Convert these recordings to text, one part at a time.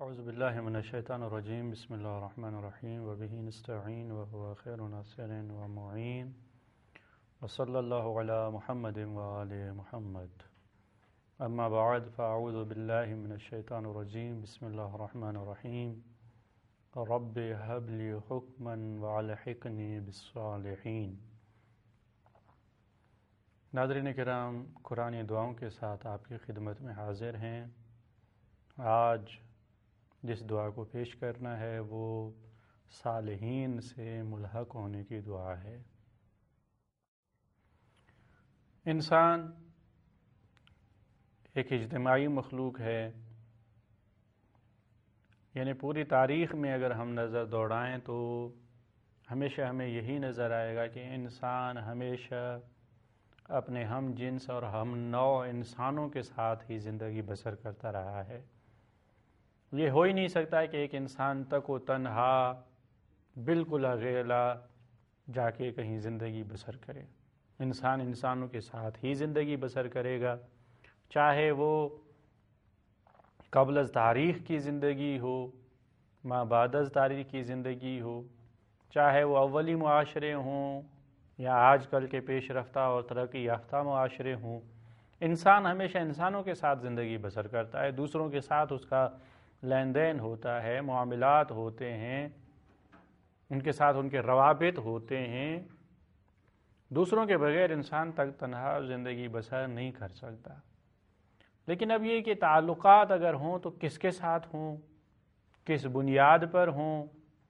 اعوذ باللہ من الشیطان الرجیم بسم اللہ الرحمن الرحیم وبہ نستعین وهو خیر ناصر ومعین وصلی اللہ علی محمد وآل محمد اما بعد فاعوذ باللہ من الشیطان الرجیم بسم اللہ الرحمن الرحیم رب هب لی حکما والحقنی بالصالحین۔ ناظرین کرام، قرآن دعاؤں کے ساتھ آپ کی خدمت میں حاضر ہیں۔ آج جس دعا کو پیش کرنا ہے وہ صالحین سے ملحق ہونے کی دعا ہے۔ انسان ایک اجتماعی مخلوق ہے، یعنی پوری تاریخ میں اگر ہم نظر دوڑائیں تو ہمیشہ ہمیں یہی نظر آئے گا کہ انسان ہمیشہ اپنے ہم جنس اور ہم نوع انسانوں کے ساتھ ہی زندگی بسر کرتا رہا ہے۔ یہ ہو ہی نہیں سکتا کہ ایک انسان تک و تنہا بالکل اکیلا جا کے کہیں زندگی بسر کرے۔ انسان انسانوں کے ساتھ ہی زندگی بسر کرے گا، چاہے وہ قبل از تاریخ کی زندگی ہو، ما بعد از تاریخ کی زندگی ہو، چاہے وہ اولی معاشرے ہوں یا آج کل کے پیش رفتہ اور ترقی یافتہ معاشرے ہوں۔ انسان ہمیشہ انسانوں کے ساتھ زندگی بسر کرتا ہے، دوسروں کے ساتھ اس کا لین دین ہوتا ہے، معاملات ہوتے ہیں، ان کے ساتھ ان کے روابط ہوتے ہیں۔ دوسروں کے بغیر انسان تک تنہا زندگی بسر نہیں کر سکتا۔ لیکن اب یہ کہ تعلقات اگر ہوں تو کس کے ساتھ ہوں، کس بنیاد پر ہوں،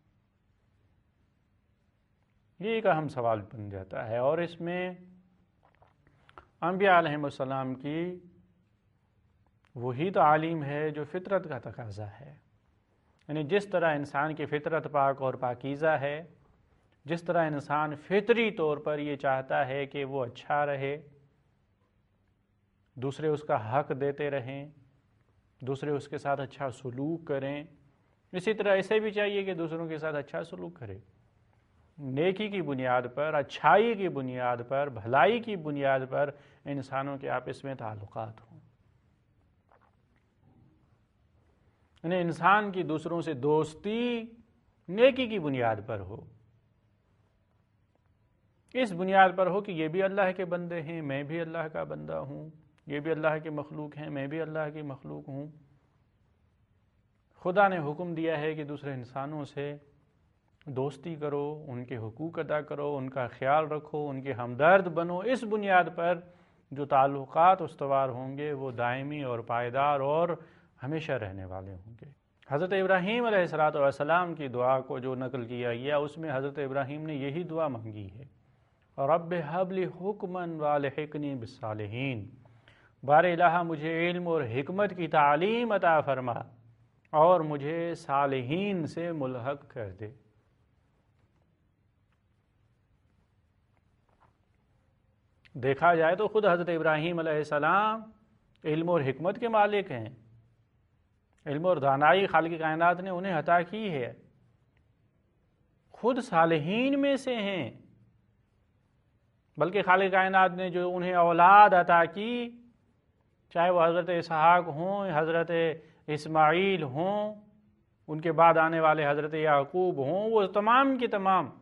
یہ ایک اہم سوال بن جاتا ہے، اور اس میں انبیاء علیہ السلام کی وہی تعلیم ہے جو فطرت کا تقاضا ہے۔ یعنی جس طرح انسان کی فطرت پاک اور پاکیزہ ہے، جس طرح انسان فطری طور پر یہ چاہتا ہے کہ وہ اچھا رہے، دوسرے اس کا حق دیتے رہیں، دوسرے اس کے ساتھ اچھا سلوک کریں، اسی طرح اسے بھی چاہیے کہ دوسروں کے ساتھ اچھا سلوک کرے، نیکی کی بنیاد پر، اچھائی کی بنیاد پر، بھلائی کی بنیاد پر انسانوں کے آپس میں تعلقات ہوں۔ یعنی انسان کی دوسروں سے دوستی نیکی کی بنیاد پر ہو، اس بنیاد پر ہو کہ یہ بھی اللہ کے بندے ہیں، میں بھی اللہ کا بندہ ہوں، یہ بھی اللہ کے مخلوق ہیں، میں بھی اللہ کی مخلوق ہوں۔ خدا نے حکم دیا ہے کہ دوسرے انسانوں سے دوستی کرو، ان کے حقوق ادا کرو، ان کا خیال رکھو، ان کے ہمدرد بنو۔ اس بنیاد پر جو تعلقات استوار ہوں گے وہ دائمی اور پائیدار اور ہمیشہ رہنے والے ہوں گے۔ حضرت ابراہیم علیہ السلام کی دعا کو جو نقل کیا گیا اس میں حضرت ابراہیم نے یہی دعا مانگی ہے، رب ہب لی حکما والحقنی بالصالحین۔ بار الہ مجھے علم اور حکمت کی تعلیم عطا فرما اور مجھے صالحین سے ملحق کر دے۔ دیکھا جائے تو خود حضرت ابراہیم علیہ السلام علم اور حکمت کے مالک ہیں، علم اور دانائی خالق کائنات نے انہیں عطا کی ہے، خود صالحین میں سے ہیں، بلکہ خالق کائنات نے جو انہیں اولاد عطا کی، چاہے وہ حضرت اسحاق ہوں، حضرت اسماعیل ہوں، ان کے بعد آنے والے حضرت یعقوب ہوں، وہ تمام کے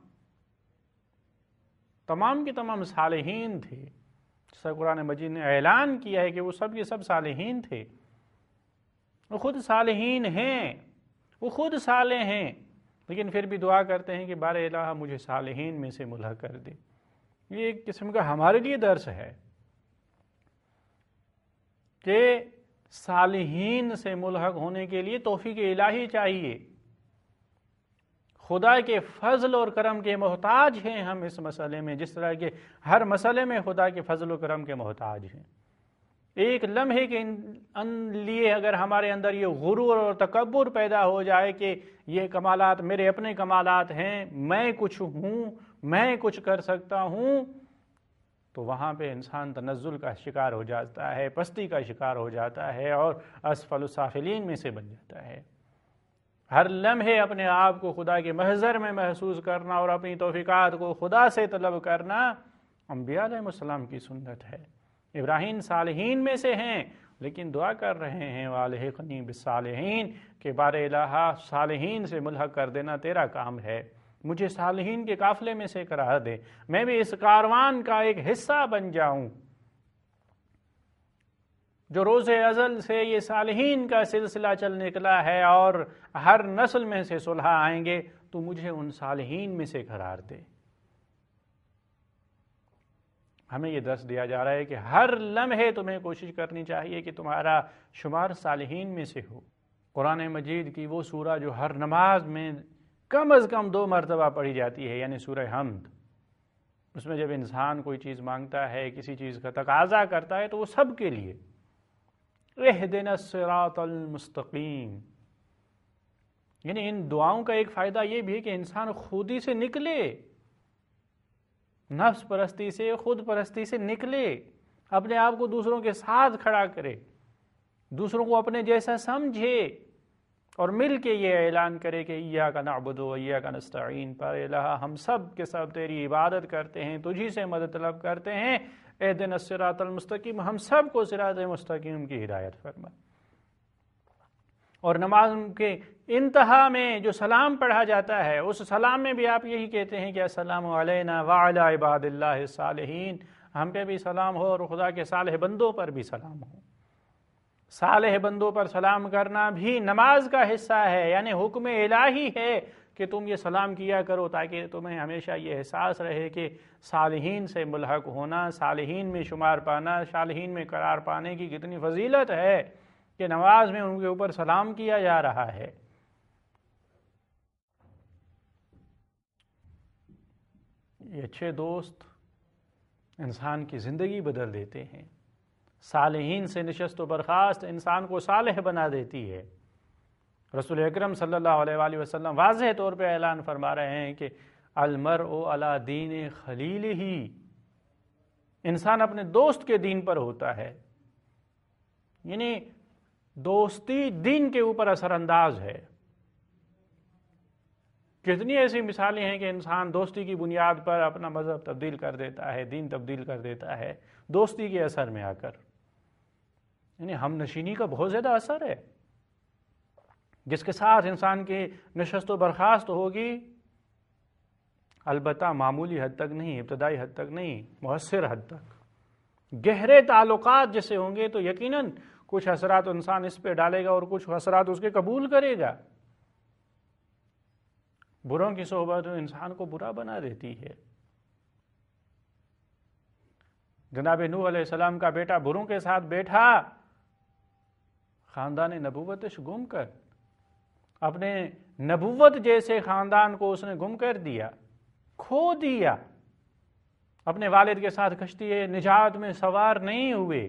تمام صالحین تھے۔ جیسا قرآن مجید نے اعلان کیا ہے کہ وہ سب کے سب صالحین تھے، وہ خود صالحین ہیں، وہ خود صالح ہیں، لیکن پھر بھی دعا کرتے ہیں کہ بار الہ مجھے صالحین میں سے ملحق کر دے۔ یہ ایک قسم کا ہمارے لیے درس ہے کہ صالحین سے ملحق ہونے کے لیے توفیق الہی چاہیے۔ خدا کے فضل اور کرم کے محتاج ہیں ہم اس مسئلے میں، جس طرح کہ ہر مسئلے میں خدا کے فضل و کرم کے محتاج ہیں۔ ایک لمحے کے لیے اگر ہمارے اندر یہ غرور اور تکبر پیدا ہو جائے کہ یہ کمالات میرے اپنے کمالات ہیں، میں کچھ ہوں، میں کچھ کر سکتا ہوں، تو وہاں پہ انسان تنزل کا شکار ہو جاتا ہے، پستی کا شکار ہو جاتا ہے اور اسفل السافلین میں سے بن جاتا ہے۔ ہر لمحے اپنے آپ کو خدا کے محضر میں محسوس کرنا اور اپنی توفیقات کو خدا سے طلب کرنا انبیاء علیہ السلام کی سنت ہے۔ ابراہیم صالحین میں سے ہیں، لیکن دعا کر رہے ہیں والحقنی بالصالحین کہ بار الہ صالحین سے ملحق کر دینا تیرا کام ہے، مجھے صالحین کے قافلے میں سے قرار دے، میں بھی اس کاروان کا ایک حصہ بن جاؤں جو روز ازل سے یہ صالحین کا سلسلہ چل نکلا ہے اور ہر نسل میں سے صلح آئیں گے، تو مجھے ان صالحین میں سے قرار دے۔ ہمیں یہ درس دیا جا رہا ہے کہ ہر لمحے تمہیں کوشش کرنی چاہیے کہ تمہارا شمار صالحین میں سے ہو۔ قرآن مجید کی وہ سورہ جو ہر نماز میں کم از کم 2 مرتبہ پڑھی جاتی ہے، یعنی سورہ حمد، اس میں جب انسان کوئی چیز مانگتا ہے، کسی چیز کا تقاضا کرتا ہے، تو وہ سب کے لیے اہدنا الصراط المستقیم، یعنی ان دعاؤں کا ایک فائدہ یہ بھی ہے کہ انسان خودی سے نکلے، نفس پرستی سے، خود پرستی سے نکلے، اپنے آپ کو دوسروں کے ساتھ کھڑا کرے، دوسروں کو اپنے جیسا سمجھے، اور مل کے یہ اعلان کرے کہ ایاک نعبد و ایاک نستعین، پر الہ ہم سب کے سب تیری عبادت کرتے ہیں، تجھی سے مدد طلب کرتے ہیں، اہدنا الصراط المستقیم، ہم سب کو صراط مستقیم کی ہدایت فرما۔ اور نماز کے انتہا میں جو سلام پڑھا جاتا ہے، اس سلام میں بھی آپ یہی کہتے ہیں کہ السلام علینا وعلی عباد اللہ الصالحین، ہم پہ بھی سلام ہو اور خدا کے صالح بندوں پر بھی سلام ہو۔ صالح بندوں پر سلام کرنا بھی نماز کا حصہ ہے، یعنی حکم الہی ہے کہ تم یہ سلام کیا کرو تاکہ تمہیں ہمیشہ یہ احساس رہے کہ صالحین سے ملحق ہونا، صالحین میں شمار پانا، صالحین میں قرار پانے کی کتنی فضیلت ہے کہ نماز میں ان کے اوپر سلام کیا جا رہا ہے۔ یہ اچھے دوست انسان کی زندگی بدل دیتے ہیں، صالحین سے نشست و برخاست انسان کو صالح بنا دیتی ہے۔ رسول اکرم صلی اللہ علیہ وآلہ وسلم واضح طور پہ اعلان فرما رہے ہیں کہ المرء علی دین خلیلہ، انسان اپنے دوست کے دین پر ہوتا ہے، یعنی دوستی دین کے اوپر اثر انداز ہے۔ کتنی ایسی مثالیں ہیں کہ انسان دوستی کی بنیاد پر اپنا مذہب تبدیل کر دیتا ہے، دین تبدیل کر دیتا ہے، دوستی کے اثر میں آ کر، یعنی ہم نشینی کا بہت زیادہ اثر ہے۔ جس کے ساتھ انسان کی نشست و برخاست ہوگی، البتہ معمولی حد تک نہیں، ابتدائی حد تک نہیں، مؤثر حد تک گہرے تعلقات جس سے ہوں گے تو یقیناً کچھ اثرات انسان اس پہ ڈالے گا اور کچھ اثرات اس کے قبول کرے گا۔ بروں کی صحبت انسان کو برا بنا دیتی ہے۔ جناب نوح علیہ السلام کا بیٹا بروں کے ساتھ بیٹھا، خاندان نبوتش گم کر، اپنے نبوت جیسے خاندان کو اس نے گم کر دیا، کھو دیا، اپنے والد کے ساتھ کشتی نجات میں سوار نہیں ہوئے،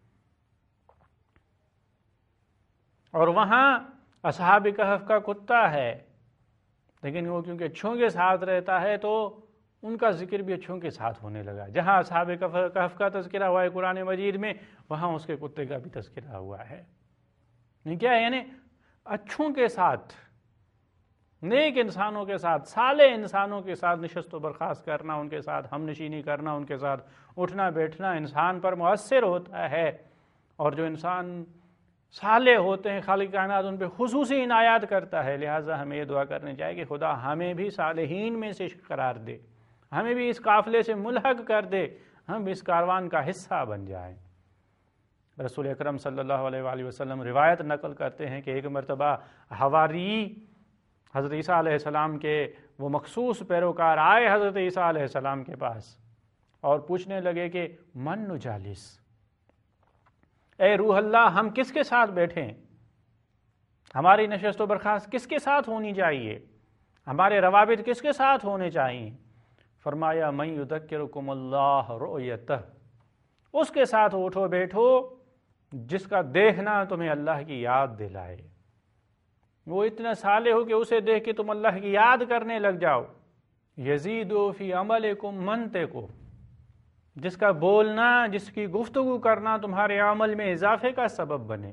اور وہاں اصحاب کہف کا کتا ہے، لیکن وہ کیونکہ اچھوں کے ساتھ رہتا ہے تو ان کا ذکر بھی اچھوں کے ساتھ ہونے لگا۔ جہاں اصحاب کہف کا تذکرہ ہوا ہے قرآن مجید میں، وہاں اس کے کتے کا بھی تذکرہ ہوا ہے۔ کیا ہے؟ یعنی اچھوں کے ساتھ، نیک انسانوں کے ساتھ، صالح انسانوں کے ساتھ نشست و برخاست کرنا، ان کے ساتھ ہم نشینی کرنا، ان کے ساتھ اٹھنا بیٹھنا انسان پر مؤثر ہوتا ہے۔ اور جو انسان صالح ہوتے ہیں، خالق کائنات ان پہ خصوصی عنایات کرتا ہے۔ لہٰذا ہمیں یہ دعا کرنی چاہیے کہ خدا ہمیں بھی صالحین میں سے قرار دے، ہمیں بھی اس قافلے سے ملحق کر دے، ہم اس کاروان کا حصہ بن جائیں۔ رسول اکرم صلی اللہ علیہ وآلہ وسلم روایت نقل کرتے ہیں کہ ایک مرتبہ حواری حضرت عیسیٰ علیہ السلام کے وہ مخصوص پیروکار آئے حضرت عیسیٰ علیہ السلام کے پاس اور پوچھنے لگے کہ من نجالس، اے روح اللہ ہم کس کے ساتھ بیٹھیں، ہماری نشست و برخاست کس کے ساتھ ہونی چاہیے، ہمارے روابط کس کے ساتھ ہونے چاہیے؟ فرمایا من یذکرکم اللہ رؤیتہ، اس کے ساتھ اٹھو بیٹھو جس کا دیکھنا تمہیں اللہ کی یاد دلائے، وہ اتنا صالح ہو کہ اسے دیکھ کے تم اللہ کی یاد کرنے لگ جاؤ۔ یزیدو فی عملکم منطقو، جس کا بولنا، جس کی گفتگو کرنا تمہارے عمل میں اضافے کا سبب بنے،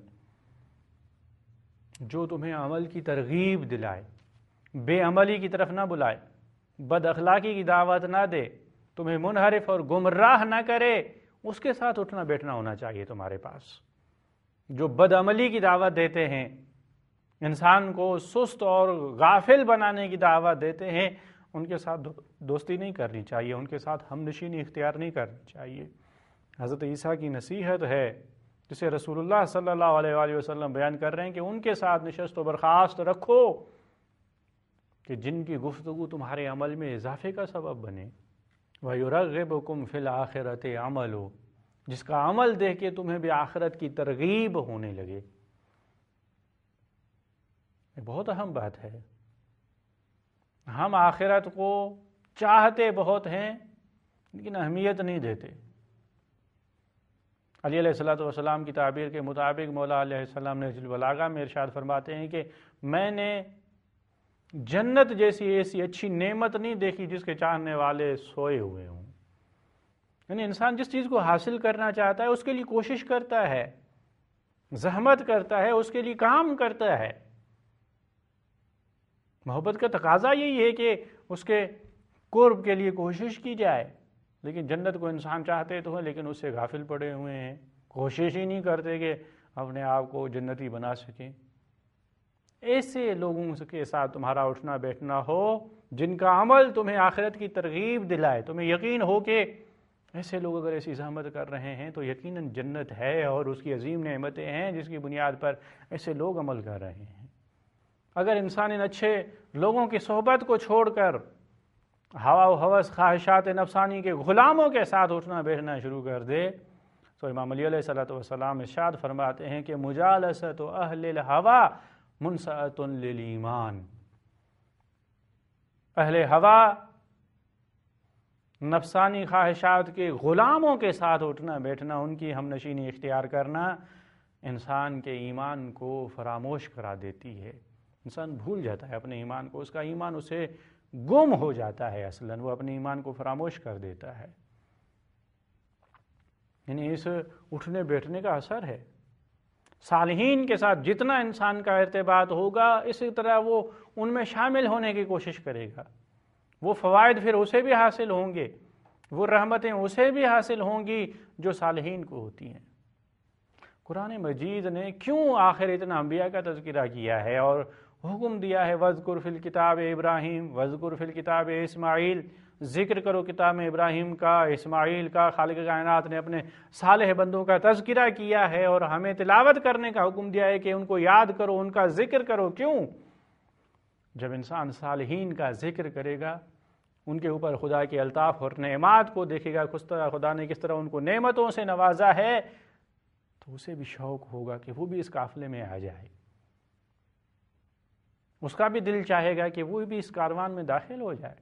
جو تمہیں عمل کی ترغیب دلائے، بے عملی کی طرف نہ بلائے، بد اخلاقی کی دعوت نہ دے، تمہیں منحرف اور گمراہ نہ کرے، اس کے ساتھ اٹھنا بیٹھنا ہونا چاہیے تمہارے پاس۔ جو بدعملی کی دعوت دیتے ہیں، انسان کو سست اور غافل بنانے کی دعوت دیتے ہیں، ان کے ساتھ دوستی نہیں کرنی چاہیے، ان کے ساتھ ہم نشینی اختیار نہیں کرنی چاہیے۔ حضرت عیسیٰ کی نصیحت ہے جسے رسول اللہ صلی اللہ علیہ وآلہ وسلم بیان کر رہے ہیں کہ ان کے ساتھ نشست و برخاست رکھو کہ جن کی گفتگو تمہارے عمل میں اضافے کا سبب بنے۔ وَيُرَغِّبُكُمْ فِي الْآخِرَةِ عَمَلُ، جس کا عمل دیکھ کے تمہیں بھی آخرت کی ترغیب ہونے لگے۔ یہ بہت اہم بات ہے۔ ہم آخرت کو چاہتے بہت ہیں لیکن اہمیت نہیں دیتے۔ علی علیہ السلام کی تعبیر کے مطابق مولا علیہ السلام نے نہج البلاغہ میں ارشاد فرماتے ہیں کہ میں نے جنت جیسی ایسی اچھی نعمت نہیں دیکھی جس کے چاہنے والے سوئے ہوئے ہوں۔ یعنی انسان جس چیز کو حاصل کرنا چاہتا ہے اس کے لیے کوشش کرتا ہے، زحمت کرتا ہے، اس کے لیے کام کرتا ہے۔ محبت کا تقاضا یہی ہے کہ اس کے قرب کے لیے کوشش کی جائے، لیکن جنت کو انسان چاہتے تو ہیں لیکن اس سے غافل پڑے ہوئے ہیں، کوشش ہی نہیں کرتے کہ اپنے آپ کو جنتی بنا سکیں۔ ایسے لوگوں کے ساتھ تمہارا اٹھنا بیٹھنا ہو جن کا عمل تمہیں آخرت کی ترغیب دلائے، تمہیں یقین ہو کہ ایسے لوگ اگر ایسی زحمت کر رہے ہیں تو یقیناً جنت ہے اور اس کی عظیم نعمتیں ہیں جس کی بنیاد پر ایسے لوگ عمل کر رہے ہیں۔ اگر انسان ان اچھے لوگوں کی صحبت کو چھوڑ کر ہوا و ہوس خواہشات نفسانی کے غلاموں کے ساتھ اٹھنا بیٹھنا شروع کر دے تو امام علی علیہ السلام ارشاد فرماتے ہیں کہ مجالست اہل الہوا منسعۃ للایمان، اہل ہوا نفسانی خواہشات کے غلاموں کے ساتھ اٹھنا بیٹھنا، ان کی ہم نشینی اختیار کرنا انسان کے ایمان کو فراموش کرا دیتی ہے۔ انسان بھول جاتا ہے اپنے ایمان کو، اس کا ایمان اسے گم ہو جاتا ہے، اصلاً وہ اپنے ایمان کو فراموش کر دیتا ہے۔ یعنی اس اٹھنے بیٹھنے کا اثر ہے۔ صالحین کے ساتھ جتنا انسان کا ارتباط ہوگا اسی طرح وہ ان میں شامل ہونے کی کوشش کرے گا، وہ فوائد پھر اسے بھی حاصل ہوں گے، وہ رحمتیں اسے بھی حاصل ہوں گی جو صالحین کو ہوتی ہیں۔ قرآن مجید نے کیوں آخر اتنا انبیاء کا تذکرہ کیا ہے اور حکم دیا ہے وَاذْكُرْ فِي الْكِتَابِ ابراہیم وَاذْكُرْ فِي الْكِتَابِ اسماعیل، ذکر کرو کتاب میں ابراہیم کا، اسماعیل کا۔ خالق کائنات نے اپنے صالح بندوں کا تذکرہ کیا ہے اور ہمیں تلاوت کرنے کا حکم دیا ہے کہ ان کو یاد کرو، ان کا ذکر کرو۔ کیوں؟ جب انسان صالحین کا ذکر کرے گا، ان کے اوپر خدا کے الطاف اور نعمات کو دیکھے گا، خدا نے کس طرح ان کو نعمتوں سے نوازا ہے، تو اسے بھی شوق ہوگا کہ وہ بھی اس قافلے میں آ جائے، اس کا بھی دل چاہے گا کہ وہ بھی اس کاروان میں داخل ہو جائے۔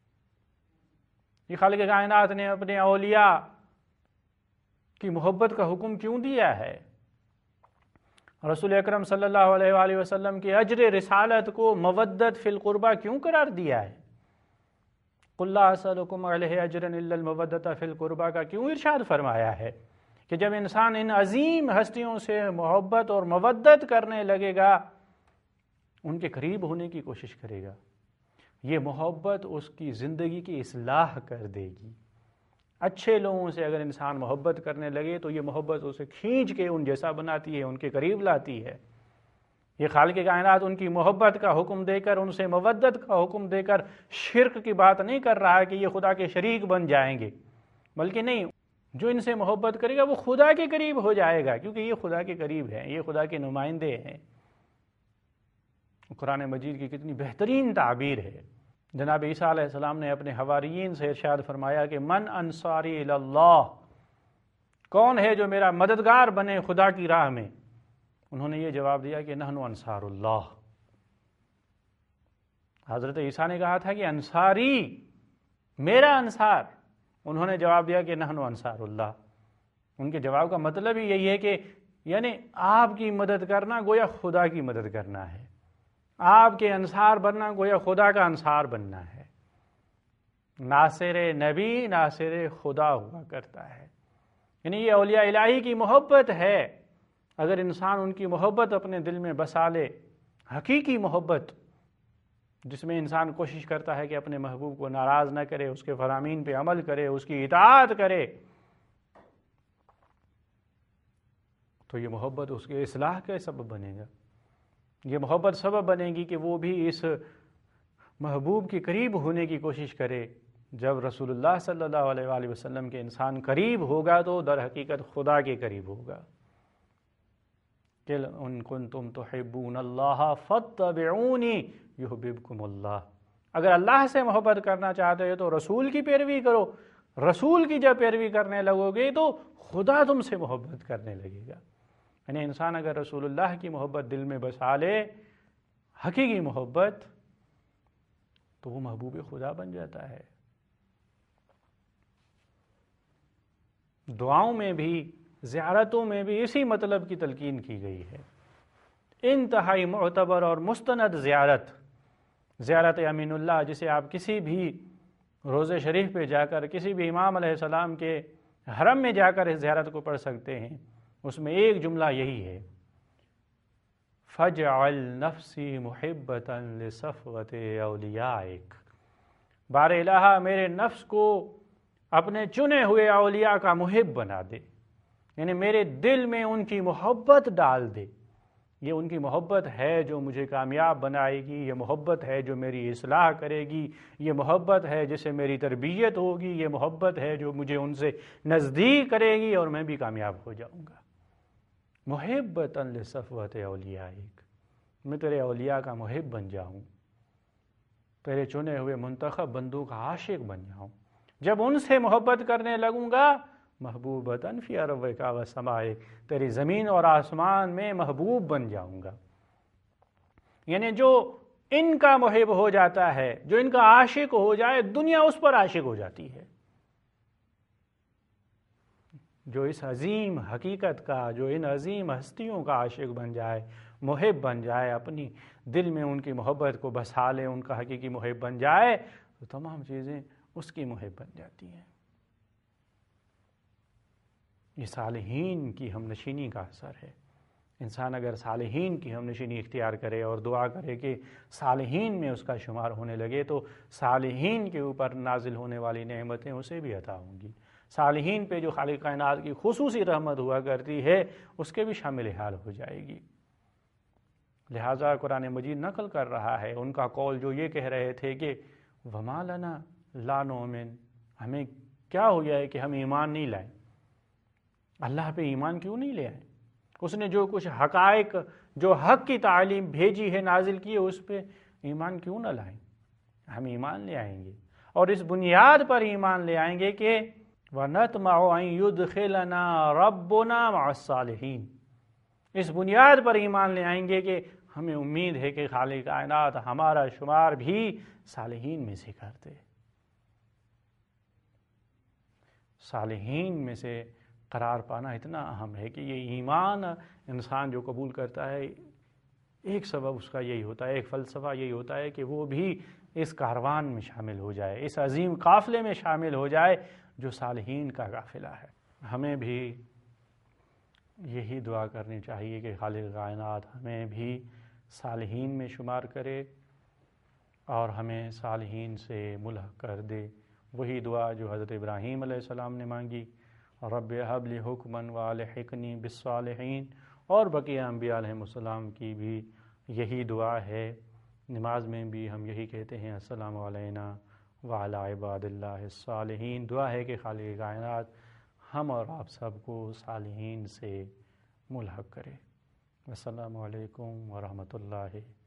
یہ خالق کائنات نے اپنے اولیاء کی محبت کا حکم کیوں دیا ہے؟ رسول اکرم صلی اللہ علیہ وآلہ وسلم کے اجر رسالت کو مودت فی القربہ کیوں قرار دیا ہے؟ قُلْ لَا أَسْأَلُكُمْ عَلَيْهِ أَجْرًا إِلَّا الْمَوَدَّةَ فِي الْقُرْبَى کا کیوں ارشاد فرمایا ہے کہ جب انسان ان عظیم ہستیوں سے محبت اور مودت کرنے لگے گا، ان کے قریب ہونے کی کوشش کرے گا، یہ محبت اس کی زندگی کی اصلاح کر دے گی۔ اچھے لوگوں سے اگر انسان محبت کرنے لگے تو یہ محبت اسے کھینچ کے ان جیسا بناتی ہے، ان کے قریب لاتی ہے۔ یہ خالق کائنات ان کی محبت کا حکم دے کر، ان سے مودت کا حکم دے کر شرک کی بات نہیں کر رہا ہے کہ یہ خدا کے شریک بن جائیں گے، بلکہ نہیں، جو ان سے محبت کرے گا وہ خدا کے قریب ہو جائے گا، کیونکہ یہ خدا کے قریب ہیں، یہ خدا کے نمائندے ہیں۔ قرآن مجید کی کتنی بہترین تعبیر ہے۔ جناب عیسیٰ علیہ السلام نے اپنے حواریین سے ارشاد فرمایا کہ من انصاری الی اللہ، کون ہے جو میرا مددگار بنے خدا کی راہ میں؟ انہوں نے یہ جواب دیا کہ نحن انصار اللہ۔ حضرت عیسیٰ نے کہا تھا کہ انصاری، میرا انصار، انہوں نے جواب دیا کہ نحن انصار اللہ۔ ان کے جواب کا مطلب ہی یہی ہے کہ یعنی آپ کی مدد کرنا گویا خدا کی مدد کرنا ہے، آپ کے انصار بننا گویا خدا کا انصار بننا ہے۔ ناصر نبی ناصر خدا ہوا کرتا ہے، یعنی یہ اولیاء الہی کی محبت ہے۔ اگر انسان ان کی محبت اپنے دل میں بسا لے، حقیقی محبت جس میں انسان کوشش کرتا ہے کہ اپنے محبوب کو ناراض نہ کرے، اس کے فرامین پہ عمل کرے، اس کی اطاعت کرے، تو یہ محبت اس کے اصلاح کا سبب بنے گا. یہ محبت سبب بنے گی کہ وہ بھی اس محبوب کے قریب ہونے کی کوشش کرے. جب رسول اللہ صلی اللہ علیہ وآلہ وسلم کے انسان قریب ہوگا تو در حقیقت خدا کے قریب ہوگا. کہ ان کنتم تحبون اللہ فاتبعونی یحببکم اللہ. اگر اللہ سے محبت کرنا چاہتے ہو تو رسول کی پیروی کرو. رسول کی جب پیروی کرنے لگو گے تو خدا تم سے محبت کرنے لگے گا. یعنی انسان اگر رسول اللہ کی محبت دل میں بسا لے، حقیقی محبت، تو وہ محبوب خدا بن جاتا ہے. دعاؤں میں بھی، زیارتوں میں بھی اسی مطلب کی تلقین کی گئی ہے. انتہائی معتبر اور مستند زیارت امین اللہ، جسے آپ کسی بھی روضہ شریف پہ جا کر، کسی بھی امام علیہ السلام کے حرم میں جا کر اس زیارت کو پڑھ سکتے ہیں. اس میں ایک جملہ یہی ہے، فَجْعَلْ نَفْسِي مُحِبَّةً لِصَفْوَةِ أَوْلِيَائِكَ. بار الہ میرے نفس کو اپنے چنے ہوئے اولیاء کا محب بنا دے. یعنی میرے دل میں ان کی محبت ڈال دے. یہ ان کی محبت ہے جو مجھے کامیاب بنائے گی. یہ محبت ہے جو میری اصلاح کرے گی. یہ محبت ہے جس سے میری تربیت ہوگی. یہ محبت ہے جو مجھے ان سے نزدیک کرے گی اور میں بھی کامیاب ہو جاؤں گا. محبۃ لصفوۃ اولیائک، میں تیرے اولیاء کا محب بن جاؤں، تیرے چنے ہوئے منتخب بندوں کا عاشق بن جاؤں. جب ان سے محبت کرنے لگوں گا، محبوبۃ فی ارضک و سمائک، تیری زمین اور آسمان میں محبوب بن جاؤں گا. یعنی جو ان کا محب ہو جاتا ہے، جو ان کا عاشق ہو جائے، دنیا اس پر عاشق ہو جاتی ہے. جو اس عظیم حقیقت کا، جو ان عظیم ہستیوں کا عاشق بن جائے، محب بن جائے، اپنی دل میں ان کی محبت کو بسا لے، ان کا حقیقی محب بن جائے، تو تمام چیزیں اس کی محب بن جاتی ہیں. یہ صالحین کی ہم نشینی کا اثر ہے. انسان اگر صالحین کی ہم نشینی اختیار کرے اور دعا کرے کہ صالحین میں اس کا شمار ہونے لگے، تو صالحین کے اوپر نازل ہونے والی نعمتیں اسے بھی عطا ہوں گی. صالحین پہ جو خالق کائنات کی خصوصی رحمت ہوا کرتی ہے، اس کے بھی شامل حال ہو جائے گی. لہٰذا قرآن مجید نقل کر رہا ہے ان کا قول جو یہ کہہ رہے تھے کہ وَمَا لَنَا لَا نُؤْمِنُ، ہمیں کیا ہو گیا ہے کہ ہم ایمان نہیں لائیں. اللہ پہ ایمان کیوں نہیں لے آئیں؟ اس نے جو کچھ حقائق، جو حق کی تعلیم بھیجی ہے، نازل کی ہے، اس پہ ایمان کیوں نہ لائیں؟ ہم ایمان لے آئیں گے، اور اس بنیاد پر ایمان لے آئیں گے کہ وَنَطْمَعُ أَن يُدْخِلَنَا رَبُّنَا مَعَ الصَّالِحِينَ. اس بنیاد پر ایمان لے آئیں گے کہ ہمیں امید ہے کہ خالق کائنات ہمارا شمار بھی صالحین میں سے کر دے. صالحین میں سے قرار پانا اتنا اہم ہے کہ یہ ایمان انسان جو قبول کرتا ہے، ایک سبب اس کا یہی ہوتا ہے، ایک فلسفہ یہی ہوتا ہے کہ وہ بھی اس کاروان میں شامل ہو جائے، اس عظیم قافلے میں شامل ہو جائے جو صالحین کا قافلہ ہے. ہمیں بھی یہی دعا کرنی چاہیے کہ خالق کائنات ہمیں بھی صالحین میں شمار کرے اور ہمیں صالحین سے ملحق کر دے. وہی دعا جو حضرت ابراہیم علیہ السلام نے مانگی، رب ہب لی حکما والحقنی بالصالحین، اور بقیہ انبیاء علیہ السلام کی بھی یہی دعا ہے. نماز میں بھی ہم یہی کہتے ہیں، السلام علینا وعلی عباد اللہ الصالحین. دعا ہے کہ خالق کائنات ہم اور آپ سب کو صالحین سے ملحق کرے. السلام علیکم ورحمۃ اللہ